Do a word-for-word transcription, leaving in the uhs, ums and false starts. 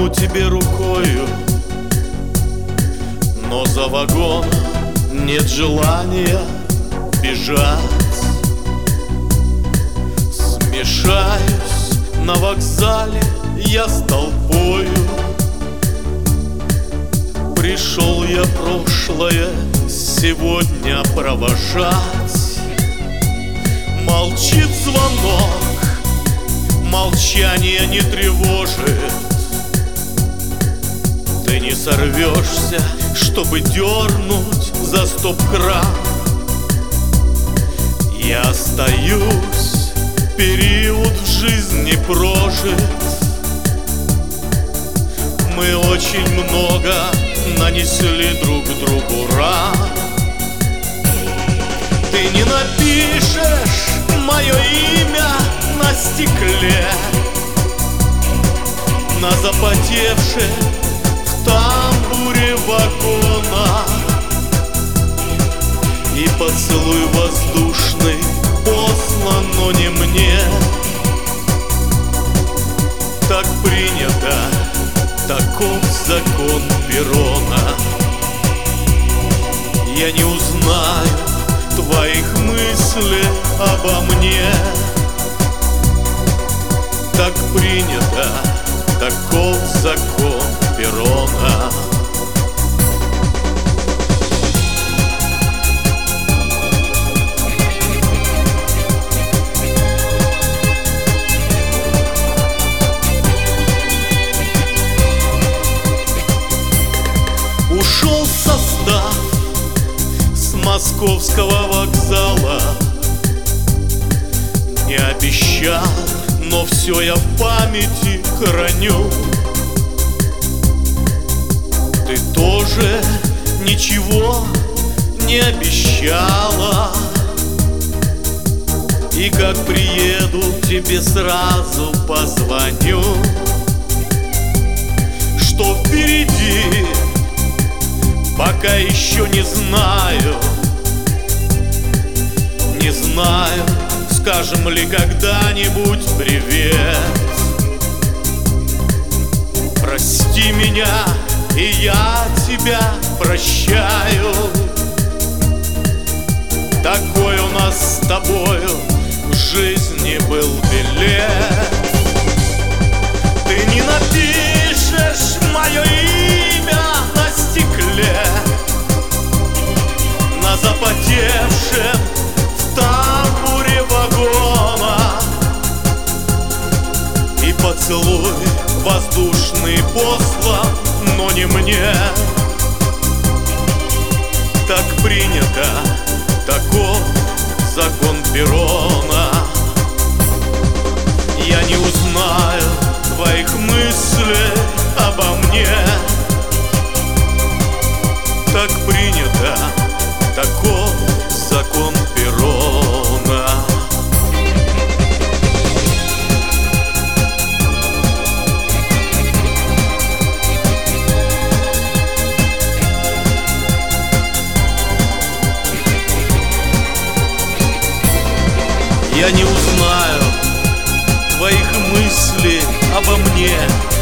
тебе рукою, но за вагон нет желания бежать. Смешаюсь на вокзале я с толпою. Пришел я прошлое сегодня провожать. Молчит звонок, молчание не тревожит. Ты не сорвешься, чтобы дернуть за стоп-кран. Я остаюсь, период в жизни прожит. Мы очень много нанесли друг другу ран. Ты не напишешь мое имя на стекле, на запотевшем в тамбуре вагона. И поцелуй воздушный послан, но не мне. Так принято, таков закон перрона. Я не узнаю твоих мыслей обо мне. Так принято, таков закон перрона. Ушел состав с московского вокзала. Не обещал, но все я в памяти храню. Ты тоже ничего не обещала. И как приеду, тебе сразу позвоню. Что впереди, пока еще не знаю. Не знаю, скажем ли когда-нибудь привет. Прости меня, и я тебя прощаю. Такой у нас с тобою в жизни был билет. Ты не напишешь мое имя на стекле, на запотевшем в тамбуре вагона. И поцелуй воздушный послан, но не мне. Так принято, таков закон перрона. Я не узнаю твоих мыслей обо мне. Так принято, таков закон перрона. Я не узнаю твоих мыслей обо мне.